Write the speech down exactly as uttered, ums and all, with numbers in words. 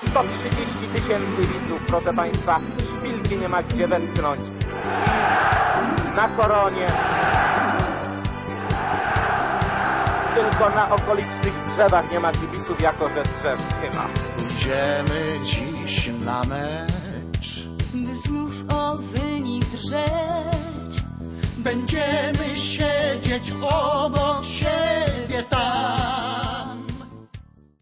sto trzydzieści tysięcy widzów, proszę Państwa, szpilki nie ma gdzie wetknąć. Na koronie, tylko na okolicznych drzewach nie ma kibiców, jako że drzew nie ma. Pójdziemy dziś na mecz, by znów o wynik drżeć. będziemy siedzieć obok siebie tak.